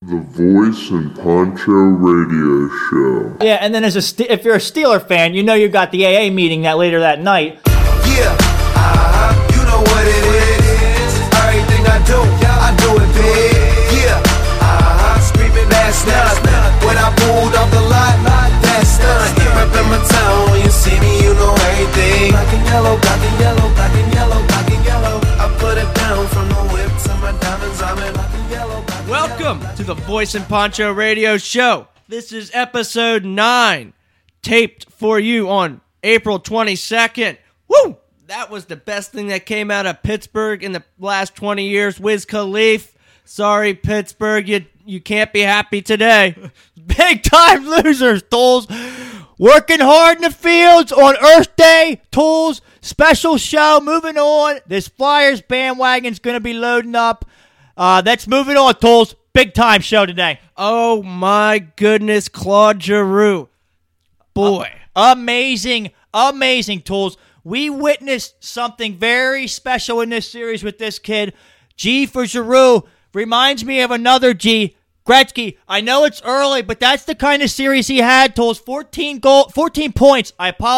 The Voice and Poncho Radio Show. Yeah, and then if you're a Steeler fan, you know you got the AA meeting later that night. Yeah, you know what it is. Everything I do it big. Yeah, screaming that's nothing. When I pulled off the lot, that's nothing. Reppin' my town, when you see me, you know everything. Black and yellow, black and yellow, black and yellow, black and yellow. I put it down from the whip to my diamonds, I'm in black and yellow. Welcome to the Voice and Poncho Radio Show. This is episode 9, taped for you on April 22nd. Woo! That was the best thing that came out of Pittsburgh in the last 20 years. Wiz Khalifa. Sorry, Pittsburgh, you can't be happy today. Big time losers, Tools. Working hard in the fields on Earth Day. Tools, special show. Moving on. This Flyers bandwagon's going to be loading up. That's moving on, Tools. Big time show today. Oh, my goodness, Claude Giroux. Boy. Amazing, Tools. We witnessed something very special in this series with this kid. G for Giroux. Reminds me of another G, Gretzky. I know it's early, but that's the kind of series he had, Tools. 14 points,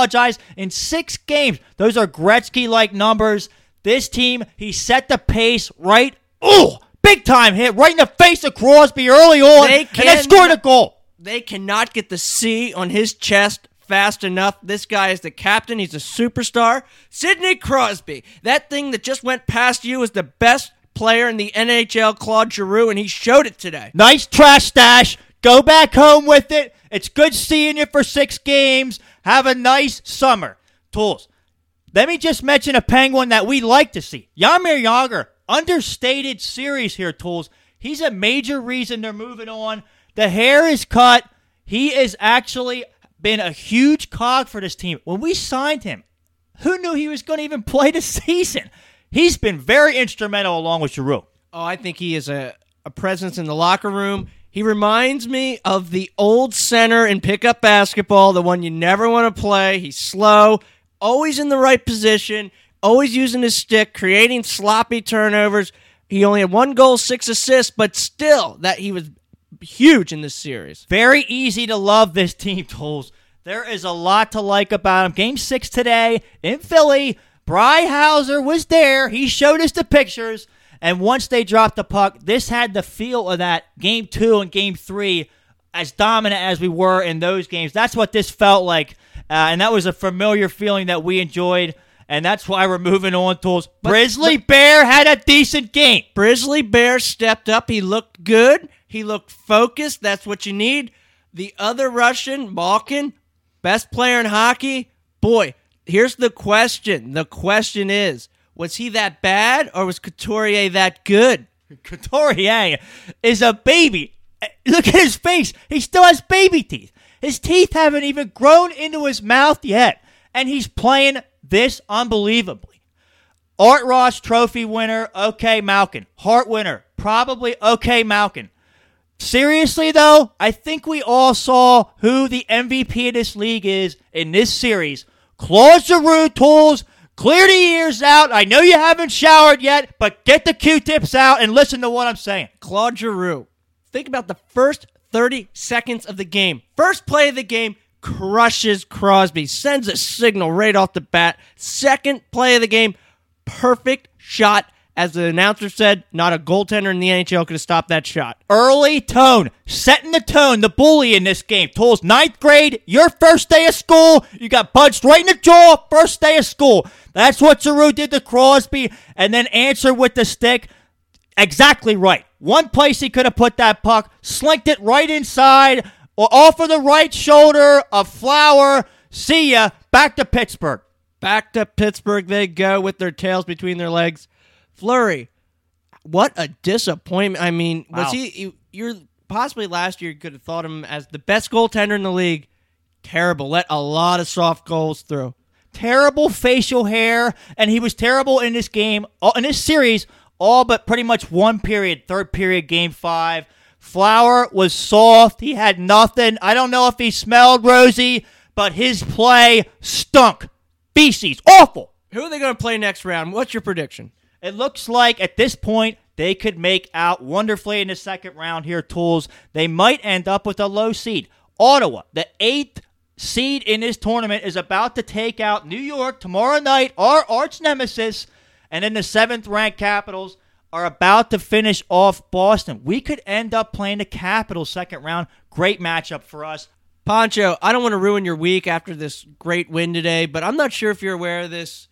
in 6 games. Those are Gretzky-like numbers. This team, he set the pace right. Ooh, big time hit right in the face of Crosby early on, and they scored a goal. They cannot get the C on his chest fast enough. This guy is the captain. He's a superstar. Sidney Crosby, that thing that just went past you is the best player in the NHL, Claude Giroux, and he showed it today. Nice trash stash. Go back home with it. It's good seeing you for 6 games. Have a nice summer. Tools, let me just mention a Penguin that we like to see. Jaromir Jagr, understated series here, Tools. He's a major reason they're moving on. The hair is cut. He has actually been a huge cog for this team. When we signed him, who knew he was going to even play the season? He's been very instrumental along with Giroux. Oh, I think he is a presence in the locker room. He reminds me of the old center in pickup basketball, the one you never want to play. He's slow, always in the right position, always using his stick, creating sloppy turnovers. He only had 1 goal, 6 assists, but still, that he was huge in this series. Very easy to love this team, Tools. There is a lot to like about him. Game 6 today in Philly. Bry Hauser was there. He showed us the pictures. And once they dropped the puck, this had the feel of that Game 2 and Game 3, as dominant as we were in those games. That's what this felt like. And that was a familiar feeling that we enjoyed. And that's why we're moving on, Tools. Grizzly Bear had a decent game. Grizzly Bear stepped up. He looked good. He looked focused. That's what you need. The other Russian, Malkin, best player in hockey. Boy, here's the question. The question is, was he that bad or was Couturier that good? Couturier is a baby. Look at his face. He still has baby teeth. His teeth haven't even grown into his mouth yet. And he's playing this unbelievably. Art Ross Trophy winner, okay, Malkin. Hart winner, probably okay, Malkin. Seriously, though, I think we all saw who the MVP of this league is in this series. Claude Giroux, Tools, clear the ears out. I know you haven't showered yet, but get the Q-tips out and listen to what I'm saying. Claude Giroux, think about the first 30 seconds of the game. First play of the game, crushes Crosby, sends a signal right off the bat. Second play of the game, perfect shot. As the announcer said, not a goaltender in the NHL could have stopped that shot. Early tone, setting the tone, the bully in this game. Tools, 9th grade, your first day of school. You got punched right in the jaw, first day of school. That's what Giroux did to Crosby, and then answered with the stick. Exactly right. One place he could have put that puck, slinked it right inside, or off of the right shoulder of Flower. See ya. Back to Pittsburgh. Back to Pittsburgh they go with their tails between their legs. Fleury, what a disappointment. I mean, was you're possibly last year you could have thought him as the best goaltender in the league. Terrible. Let a lot of soft goals through. Terrible facial hair, and he was terrible in this game, in this series, all but pretty much one period, third period, Game 5. Flower was soft. He had nothing. I don't know if he smelled rosy, but his play stunk. Feces. Awful. Who are they going to play next round? What's your prediction? It looks like, at this point, they could make out wonderfully in the second round here, Tools. They might end up with a low seed. Ottawa, the 8th seed in this tournament, is about to take out New York tomorrow night, our arch nemesis, and then the 7th-ranked Capitals are about to finish off Boston. We could end up playing the Capitals second round. Great matchup for us. Poncho, I don't want to ruin your week after this great win today, but I'm not sure if you're aware of this.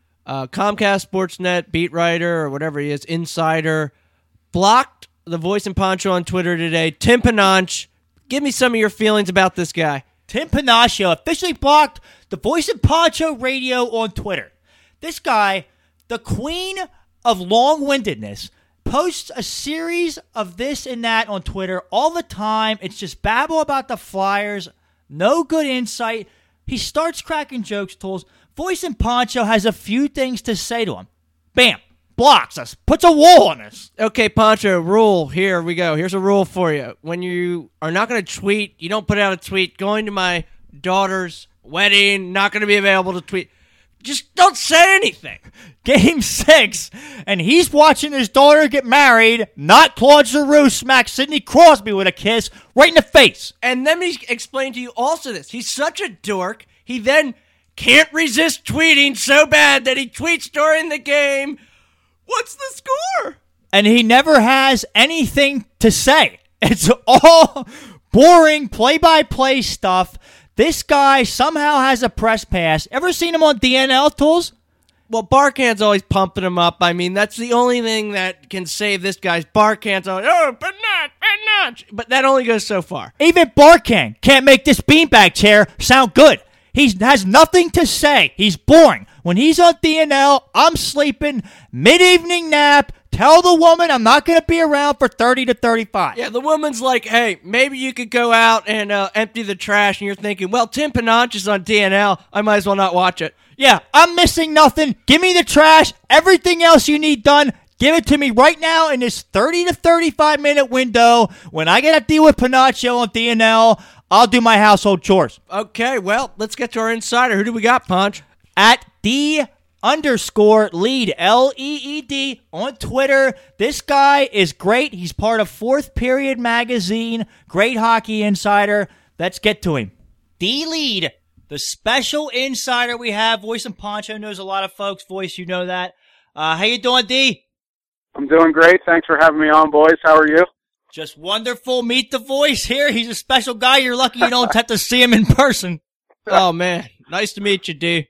Comcast Sportsnet beat writer or whatever he is, insider, blocked the Voice and Poncho on Twitter today. Tim Pananch, give me some of your feelings about this guy. Tim Panaccio officially blocked the Voice and Poncho radio on Twitter. This guy, the queen of long-windedness, posts a series of this and that on Twitter all the time. It's just babble about the Flyers, no good insight. He starts cracking jokes, Tools. Voice and Poncho has a few things to say to him. Bam. Blocks us. Puts a wall on us. Okay, Poncho, rule. Here we go. Here's a rule for you. When you are not going to tweet, you don't put out a tweet. Going to my daughter's wedding, not going to be available to tweet. Just don't say anything. Game 6, and he's watching his daughter get married, not Claude Giroux smack Sidney Crosby with a kiss right in the face. And let me explain to you also this. He's such a dork. He then can't resist tweeting so bad that he tweets during the game, "What's the score?" And he never has anything to say. It's all boring play-by-play stuff. This guy somehow has a press pass. Ever seen him on DNL, Tools? Well, Barkhan's always pumping him up. I mean, that's the only thing that can save this guy's. Barkhan's always, but not. But that only goes so far. Even Barkhan can't make this beanbag chair sound good. He has nothing to say. He's boring. When he's on DNL, I'm sleeping, mid-evening nap, tell the woman I'm not going to be around for 30 to 35. Yeah, the woman's like, hey, maybe you could go out and empty the trash, and you're thinking, well, Tim Pananch is on DNL. I might as well not watch it. Yeah, I'm missing nothing. Give me the trash. Everything else you need done, give it to me right now in this 30 to 35-minute window. When I get to deal with Panaccio on DNL, I'll do my household chores. Okay, well, let's get to our insider. Who do we got, Ponch? At D_lead, L-E-E-D, on Twitter. This guy is great. He's part of Fourth Period Magazine. Great hockey insider. Let's get to him. D-lead, the special insider we have. Voice and Poncho knows a lot of folks. Voice, you know that. How you doing, D? I'm doing great. Thanks for having me on, boys. How are you? Just wonderful. Meet the Voice here. He's a special guy. You're lucky you don't have to see him in person. Oh, man. Nice to meet you, D.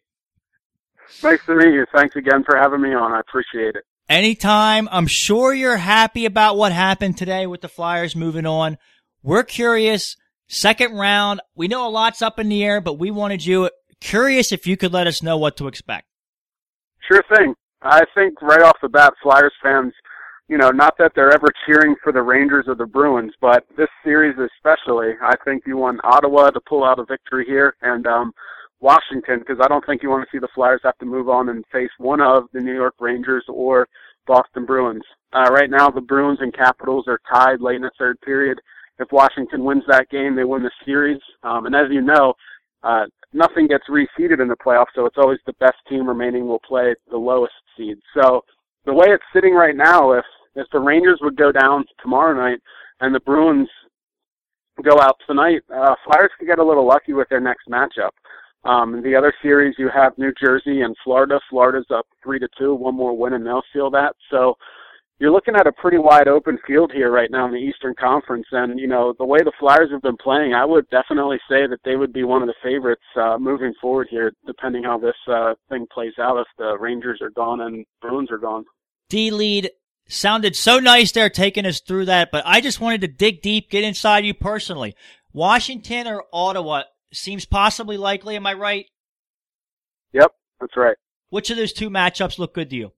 Nice to meet you. Thanks again for having me on. I appreciate it. Anytime. I'm sure you're happy about what happened today with the Flyers moving on. We're curious. Second round. We know a lot's up in the air, but we wanted you curious if you could let us know what to expect. Sure thing. I think right off the bat, Flyers fans, not that they're ever cheering for the Rangers or the Bruins, but this series especially, I think you want Ottawa to pull out a victory here, and Washington, because I don't think you want to see the Flyers have to move on and face one of the New York Rangers or Boston Bruins. Right now, the Bruins and Capitals are tied late in the third period. If Washington wins that game, they win the series. And as you know, nothing gets reseeded in the playoffs, so it's always the best team remaining will play the lowest seed. So the way it's sitting right now, if the Rangers would go down tomorrow night and the Bruins go out tonight, Flyers could get a little lucky with their next matchup. The other series, you have New Jersey and Florida. Florida's up 3-2, one more win, and they'll seal that. So you're looking at a pretty wide open field here right now in the Eastern Conference. And, the way the Flyers have been playing, I would definitely say that they would be one of the favorites moving forward here, depending how this thing plays out if the Rangers are gone and Bruins are gone. D-lead sounded so nice there taking us through that, but I just wanted to dig deep, get inside you personally. Washington or Ottawa seems possibly likely, am I right? Yep, that's right. Which of those two matchups look good to you?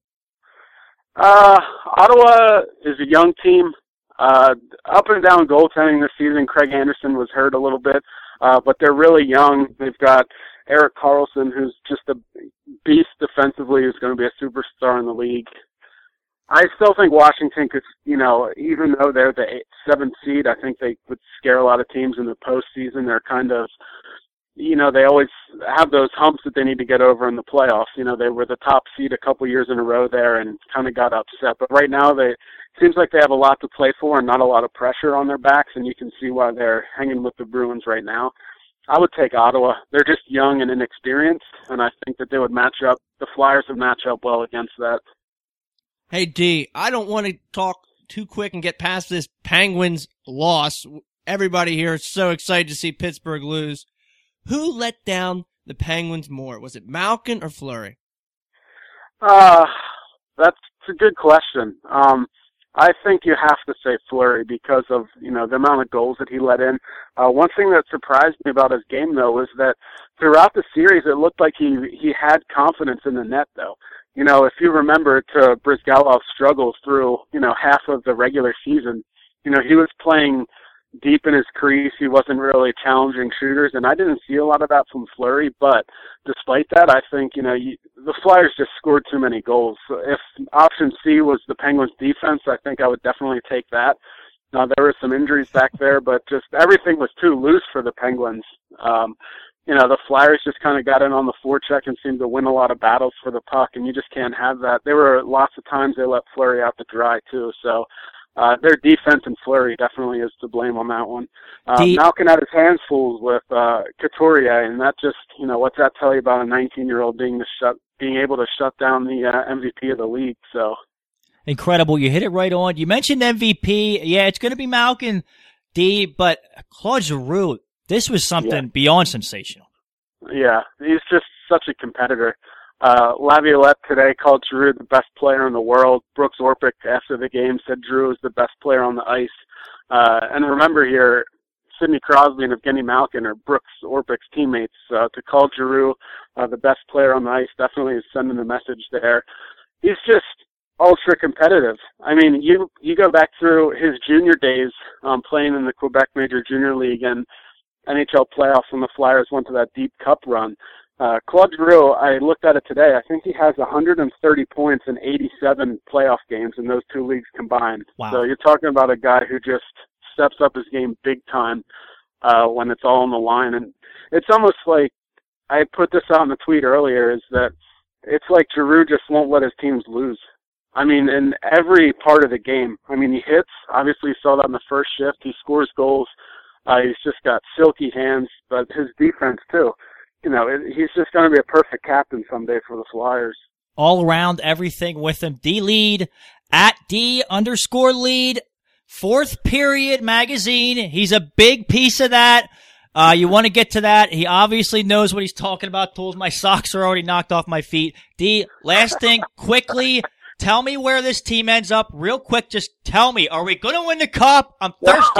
Ottawa is a young team. Up and down goaltending this season. Craig Anderson was hurt a little bit, but they're really young. They've got Erik Karlsson, who's just a beast defensively, who's going to be a superstar in the league. I still think Washington could, even though they're the 7th seed, I think they would scare a lot of teams in the postseason. They're kind of, they always have those humps that they need to get over in the playoffs. They were the top seed a couple years in a row there and kind of got upset. But right now, seems like they have a lot to play for and not a lot of pressure on their backs, and you can see why they're hanging with the Bruins right now. I would take Ottawa. They're just young and inexperienced, and I think that the Flyers would match up well against that. Hey, D, I don't want to talk too quick and get past this Penguins loss. Everybody here is so excited to see Pittsburgh lose. Who let down the Penguins more? Was it Malkin or Fleury? That's a good question. I think you have to say Fleury because of, the amount of goals that he let in. One thing that surprised me about his game, though, was that throughout the series, it looked like he had confidence in the net, though. If you remember to Brizgalov's struggles through, half of the regular season, he was playing deep in his crease. He wasn't really challenging shooters, and I didn't see a lot of that from Fleury. But despite that, I think, the Flyers just scored too many goals. So if option C was the Penguins' defense, I think I would definitely take that. Now, there were some injuries back there, but just everything was too loose for the Penguins. The Flyers just kind of got in on the forecheck and seemed to win a lot of battles for the puck, and you just can't have that. There were lots of times they let Fleury out to dry, too, so their defense and Fleury definitely is to blame on that one. Malkin had his hands full with Couturier, and that just, what's that tell you about a 19-year-old being able to shut down the MVP of the league? So incredible. You hit it right on. You mentioned MVP. Yeah, it's going to be Malkin, D, but Claude Giroux, this was something beyond sensational. Yeah, he's just such a competitor. Laviolette today called Giroux the best player in the world. Brooks Orpik, after the game, said Giroux is the best player on the ice. And remember here, Sidney Crosby and Evgeny Malkin are Brooks Orpik's teammates. To call Giroux the best player on the ice definitely is sending a message there. He's just ultra competitive. I mean, you go back through his junior days playing in the Quebec Major Junior League and NHL playoffs when the Flyers went to that deep cup run. Claude Giroux, I looked at it today. I think he has 130 points in 87 playoff games in those two leagues combined. Wow. So you're talking about a guy who just steps up his game big time when it's all on the line. And it's almost like, I put this out in the tweet earlier, is that it's like Giroux just won't let his teams lose. I mean, in every part of the game. I mean, he hits. Obviously, you saw that in the first shift. He scores goals. He's just got silky hands, but his defense, too. He's just going to be a perfect captain someday for the Flyers. All around, everything with him. D-Lead, at D_lead, Fourth Period magazine. He's a big piece of that. You want to get to that. He obviously knows what he's talking about. Tools, my socks are already knocked off my feet. D, last thing, quickly, tell me where this team ends up. Real quick, just tell me. Are we going to win the cup? I'm thirsty.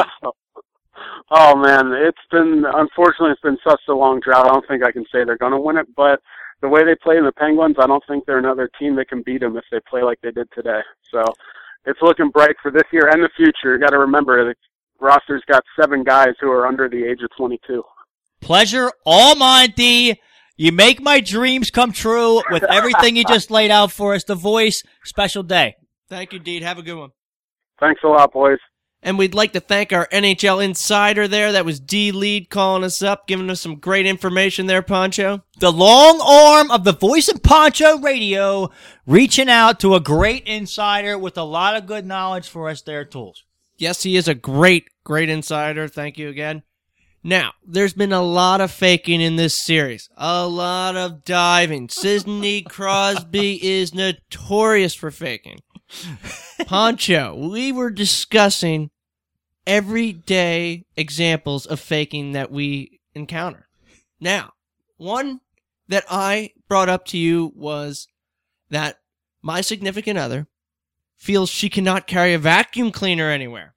Oh, man, unfortunately, it's been such a long drought. I don't think I can say they're going to win it, but the way they play in the Penguins, I don't think they're another team that can beat them if they play like they did today. So it's looking bright for this year and the future. You got to remember, the roster's got 7 guys who are under the age of 22. Pleasure all mine, D. You make my dreams come true with everything you just laid out for us. The Voice, special day. Thank you, Deed. Have a good one. Thanks a lot, boys. And we'd like to thank our NHL insider there. That was D-Lead calling us up, giving us some great information there, Poncho. The long arm of the Voice and Poncho Radio, reaching out to a great insider with a lot of good knowledge for us there, Tools. Yes, he is a great insider. Thank you again. Now, there's been a lot of faking in this series. A lot of diving. Sidney Crosby is notorious for faking. Poncho, we were discussing everyday examples of faking that we encounter. Now, one that I brought up to you was that my significant other feels she cannot carry a vacuum cleaner anywhere.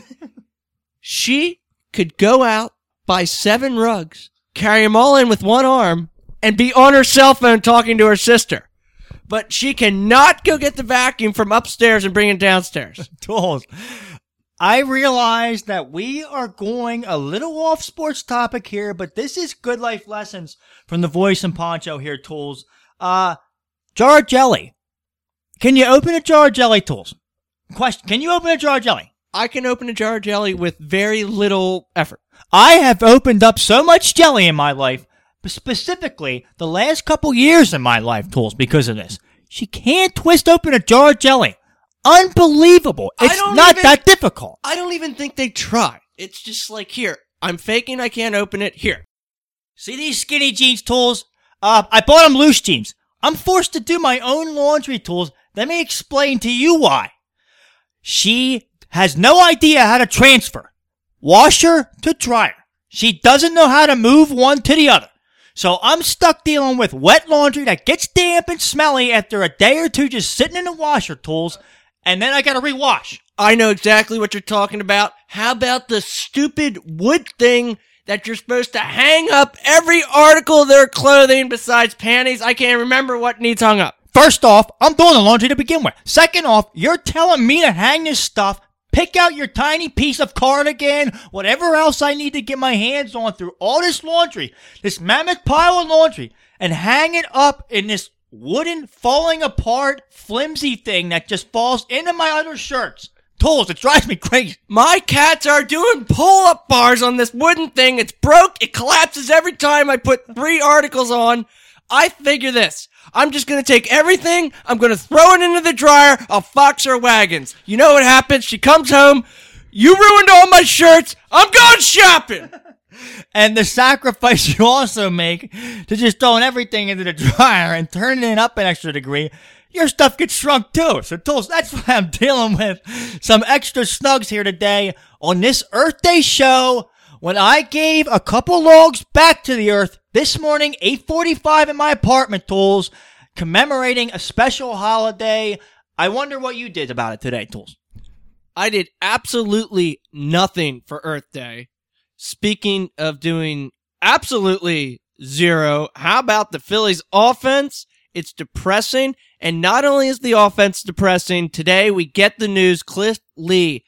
She could go out, buy 7 rugs, carry them all in with one arm, and be on her cell phone talking to her sister. But she cannot go get the vacuum from upstairs and bring it downstairs. Tools, I realize that we are going a little off sports topic here, but this is good life lessons from the Voice and Poncho here, Tools. Jar of jelly. Can you open a jar of jelly, Tools? Question, can you open a jar of jelly? I can open a jar of jelly with very little effort. I have opened up so much jelly in my life specifically the last couple years in my life, Tools, because of this. She can't twist open a jar of jelly. Unbelievable. It's not that difficult. I don't even think they try. It's just like, here, I'm faking I can't open it. Here. See these skinny jeans, Tools? I bought them loose jeans. I'm forced to do my own laundry, Tools. Let me explain to you why. She has no idea how to transfer washer to dryer. She doesn't know how to move one to the other. So I'm stuck dealing with wet laundry that gets damp and smelly after a day or two just sitting in the washer, Tools. And then I gotta rewash. I know exactly what you're talking about. How about the stupid wood thing that you're supposed to hang up every article of their clothing besides panties? I can't remember what needs hung up. First off, I'm doing the laundry to begin with. Second off, you're telling me to hang this stuff, pick out your tiny piece of cardigan, whatever else I need to get my hands on through all this laundry, this mammoth pile of laundry, and hang it up in this wooden, falling apart, flimsy thing that just falls into my other shirts. Tools, it drives me crazy. My cats are doing pull-up bars on this wooden thing. It's broke. It collapses every time I put 3 articles on. I figure this. I'm just going to take everything. I'm going to throw it into the dryer. I'll fox her wagons. You know what happens? She comes home. You ruined all my shirts. I'm going shopping. And the sacrifice you also make to just throwing everything into the dryer and turning it up an extra degree, your stuff gets shrunk too. So, Tools, that's why I'm dealing with some extra snugs here today on this Earth Day show. When I gave a couple logs back to the earth this morning, 8:45 in my apartment, Tools, commemorating a special holiday. I wonder what you did about it today, Tools. I did absolutely nothing for Earth Day. Speaking of doing absolutely zero, how about the Phillies offense? It's depressing. And not only is the offense depressing, today we get the news, Cliff Lee,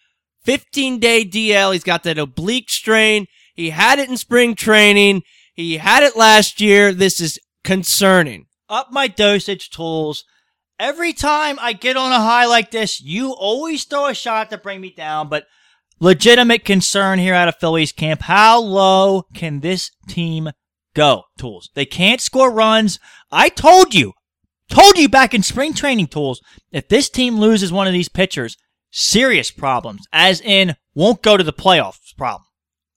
15-day DL. He's got that oblique strain. He had it in spring training. He had it last year. This is concerning. Up my dosage, Tools. Every time I get on a high like this, you always throw a shot to bring me down, but legitimate concern here out of Phillies camp. How low can this team go, Tools? They can't score runs. I told you back in spring training, Tools, if this team loses one of these pitchers, serious problems, as in won't go to the playoffs problem.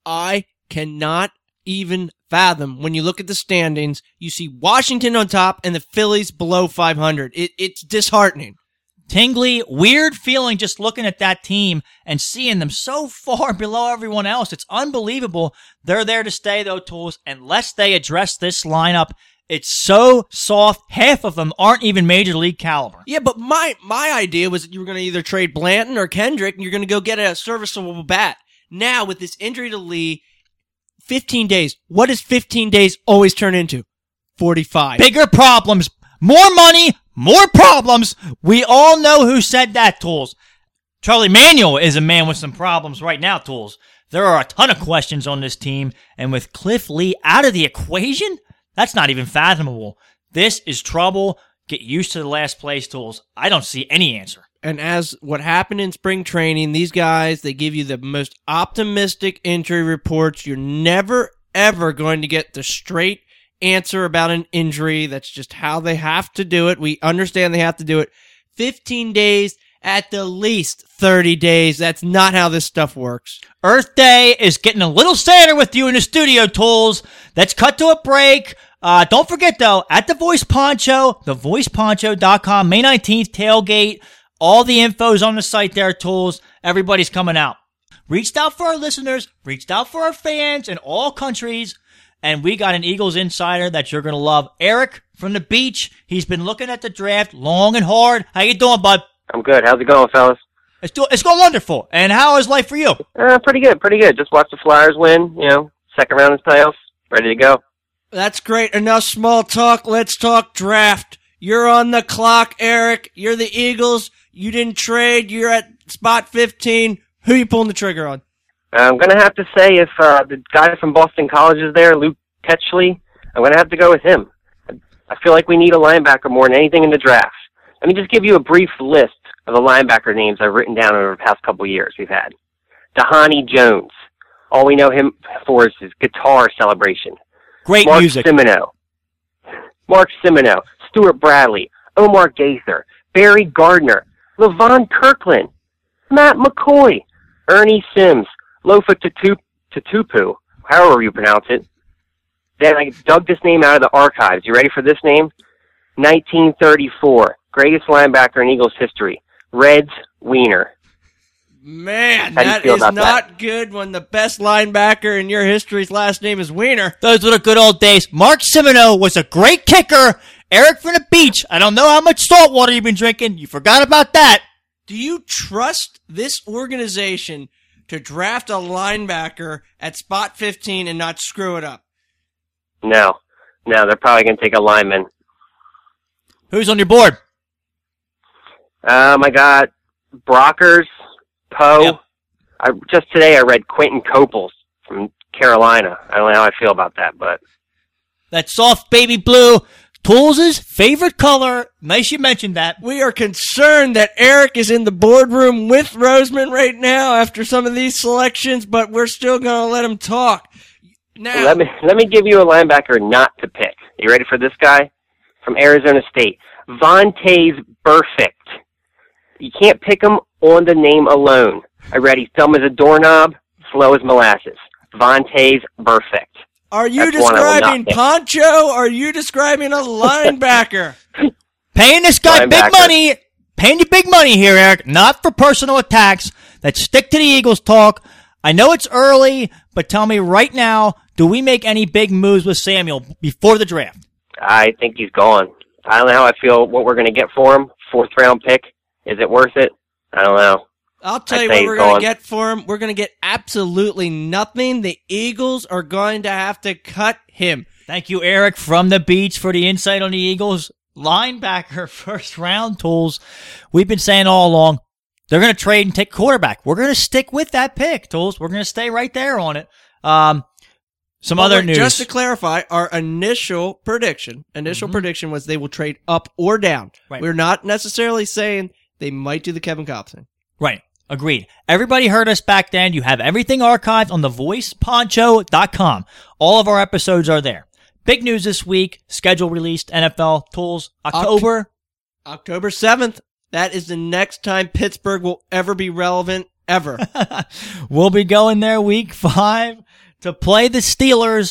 I cannot even fathom when you look at the standings, you see Washington on top and the Phillies below 500. It's disheartening. Tingley, weird feeling just looking at that team and seeing them so far below everyone else. It's unbelievable. They're there to stay, though, Tools, unless they address this lineup. It's so soft. Half of them aren't even major league caliber. Yeah, but my idea was that you were going to either trade Blanton or Kendrick, and you're going to go get a serviceable bat. Now, with this injury to Lee, 15 days. What does 15 days always turn into? 45. Bigger problems. More money. More problems. We all know who said that, Tools. Charlie Manuel is a man with some problems right now, Tools. There are a ton of questions on this team, and with Cliff Lee out of the equation, that's not even fathomable. This is trouble. Get used to the last place, Tools. I don't see any answer. And as what happened in spring training, these guys, they give you the most optimistic injury reports. You're never, ever going to get the straight answer about an injury. That's just how they have to do it. We understand they have to do it. 15 days, at the least 30 days. That's not how this stuff works. Earth Day is getting a little sadder with you in the studio, Tools. Let's cut to a break. Don't forget, though, at The Voice Poncho, thevoiceponcho.com, May 19th, tailgate. All the info's on the site there, Tools. Everybody's coming out. Reached out for our listeners, reached out for our fans in all countries, and we got an Eagles insider that you're going to love. Eric from the beach. He's been looking at the draft long and hard. How you doing, bud? I'm good. How's it going, fellas? It's going wonderful. And how is life for you? Pretty good. Just watched the Flyers win, second round of the playoffs. Ready to go. That's great. Enough small talk. Let's talk draft. You're on the clock, Eric. You're the Eagles. You didn't trade. You're at spot 15. Who are you pulling the trigger on? I'm going to have to say if the guy from Boston College is there, Luke Petchley, I'm going to have to go with him. I feel like we need a linebacker more than anything in the draft. Let me just give you a brief list of the linebacker names I've written down over the past couple of years we've had. Dahani Jones. All we know him for is his guitar celebration. Great Mark music. Mark Semino, Stuart Bradley, Omar Gaither, Barry Gardner, Levon Kirkland, Matt McCoy, Ernie Sims, Lofa Tatupu, however you pronounce it. Then I dug this name out of the archives. You ready for this name? 1934, greatest linebacker in Eagles history, Reds Weiner. Man, How do you that feel is about not good when the best linebacker in your history's last name is Weiner. Those were the good old days. Mark Semino was a great kicker. Eric from the beach. I don't know how much salt water you've been drinking. You forgot about that. Do you trust this organization to draft a linebacker at spot 15 and not screw it up? No, they're probably going to take a lineman. Who's on your board? I got Brockers, Poe. Yep. Just today I read Quentin Coples from Carolina. I don't know how I feel about that, but That soft baby blue. Tools' favorite color. Nice you mentioned that. We are concerned that Eric is in the boardroom with Roseman right now after some of these selections, but we're still going to let him talk. Now, let me give you a linebacker not to pick. You ready for this guy? From Arizona State, Vontaze Burfict. You can't pick him on the name alone. I read he's dumb as a doorknob, slow as molasses. Vontaze Burfict. are you That's one I will not describing pick. Poncho? Or are you describing a linebacker? Paying this guy big Linebacker. money. Paying you big money here, Eric. Not for personal attacks. Let's stick to the Eagles talk. I know it's early, but tell me right now, do we make any big moves with Samuel before the draft? I think he's gone. I don't know how I feel what we're going to get for him. 4th round pick. Is it worth it? I don't know. I'll tell I'd you say what he's we're going gone. to get for him. We're going to get absolutely nothing. The Eagles are going to have to cut him. Thank you, Eric from the beach, for the insight on the Eagles. Linebacker, first round Tools. We've been saying all along, they're going to trade and take quarterback. We're going to stick with that pick, Tools. We're going to stay right there on it. Some other news. Just to clarify, our initial prediction was they will trade up or down. Right. We're not necessarily saying they might do the Kevin Kolb thing. Right. Agreed. Everybody heard us back then. You have everything archived on thevoiceponcho.com. All of our episodes are there. Big news this week. Schedule released. NFL Tools. October. October 7th. That is the next time Pittsburgh will ever be relevant, ever. We'll be going there week 5 to play the Steelers.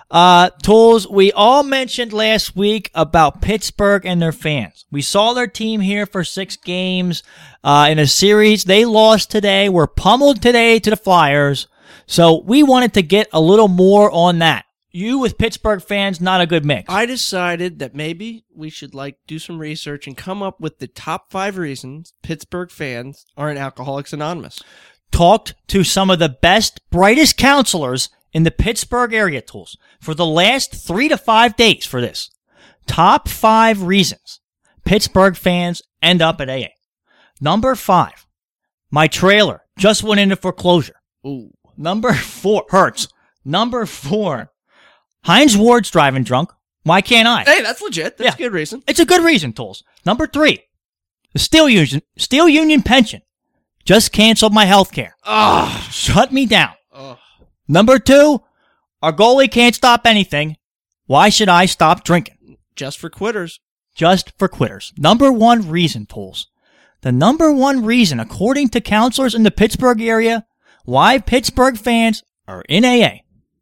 Tools, we all mentioned last week about Pittsburgh and their fans. We saw their team here for 6 games in a series. They lost today. Were pummeled today to the Flyers. So we wanted to get a little more on that. You with Pittsburgh fans, not a good mix. I decided that maybe we should do some research and come up with the top 5 reasons Pittsburgh fans aren't Alcoholics Anonymous. Talked to some of the best, brightest counselors in the Pittsburgh area, Tools, for the last 3 to 5 days for this. Top 5 reasons Pittsburgh fans end up at AA. Number 5, my trailer just went into foreclosure. Ooh. Number 4, hurts. Number 4, Heinz Ward's driving drunk. Why can't I? Hey, that's legit. That's Yeah. a good reason. It's a good reason, Tools. Number 3, the Steel Union pension just canceled my health care. Shut me down. Ugh. Number 2, our goalie can't stop anything. Why should I stop drinking? Just for quitters. Just for quitters. Number 1 reason, Tools. The number 1 reason, according to counselors in the Pittsburgh area, why Pittsburgh fans are in AA.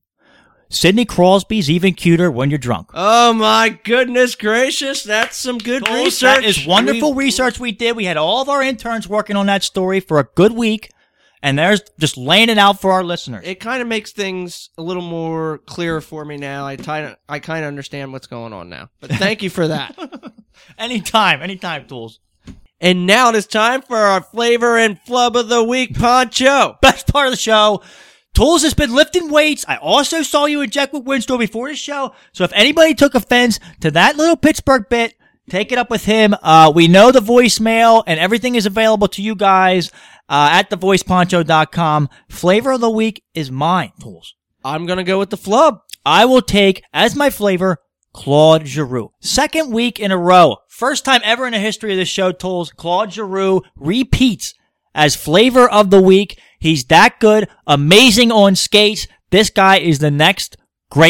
Sidney Crosby's even cuter when you're drunk. Oh my goodness gracious, that's some good Tools, research. that is wonderful research we did. We had all of our interns working on that story for a good week, and there's just laying it out for our listeners. It kind of makes things a little more clear for me now. I kind of understand what's going on now. But thank you for that. Anytime, Tools. And now it is time for our flavor and flub of the week, Poncho. Best part of the show. Tools has been lifting weights. I also saw you in Jack Winstor before the show. So if anybody took offense to that little Pittsburgh bit, take it up with him. We know the voicemail and everything is available to you guys at thevoiceponcho.com. Flavor of the week is mine, Tools. I'm going to go with the flub. I will take as my flavor Claude Giroux. 2nd week in a row. First time ever in the history of this show, Tools. Claude Giroux repeats as flavor of the week. He's that good. Amazing on skates. This guy is the next great one.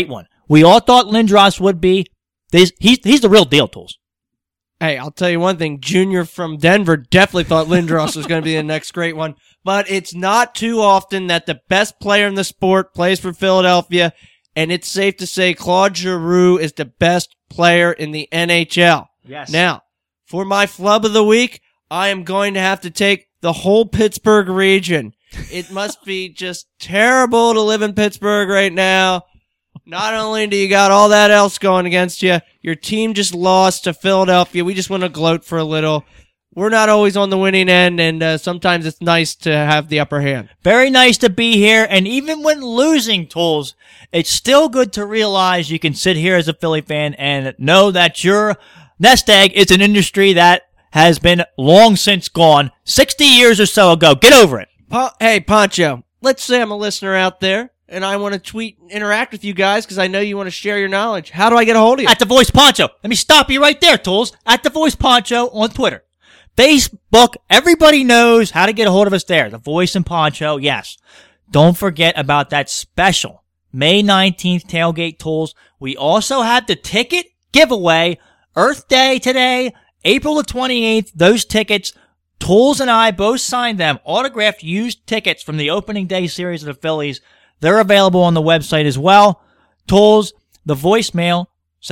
We all thought Lindros would be. He's the real deal, Tools. Hey, I'll tell you one thing. Junior from Denver definitely thought Lindros was going to be the next great one. But it's not too often that the best player in the sport plays for Philadelphia, and it's safe to say Claude Giroux is the best player in the NHL. Yes. Now, for my flub of the week, I am going to have to take the whole Pittsburgh region. It must be just terrible to live in Pittsburgh right now. Not only do you got all that else going against you, your team just lost to Philadelphia. We just want to gloat for a little. We're not always on the winning end, and sometimes it's nice to have the upper hand. Very nice to be here, and even when losing, Tools, it's still good to realize you can sit here as a Philly fan and know that your nest egg is an industry that has been long since gone, 60 years or so ago. Get over it. Hey, Poncho, let's say I'm a listener out there, and I want to tweet and interact with you guys because I know you want to share your knowledge. How do I get a hold of you? At The Voice Poncho. Let me stop you right there, Tools. At The Voice Poncho on Twitter. Facebook, everybody knows how to get a hold of us there. The Voice and Poncho, yes. Don't forget about that special May 19th tailgate, Tools. We also had the ticket giveaway, Earth Day today, April the 28th. Those tickets, Tools and I both signed them, autographed used tickets from the opening day series of the Phillies. They're available on the website as well. Tools, the voicemail,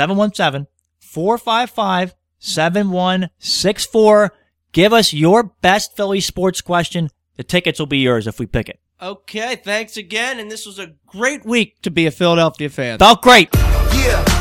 717-455-7164. Give us your best Philly sports question. The tickets will be yours if we pick it. Okay, thanks again, and this was a great week to be a Philadelphia fan. Felt great. Yeah.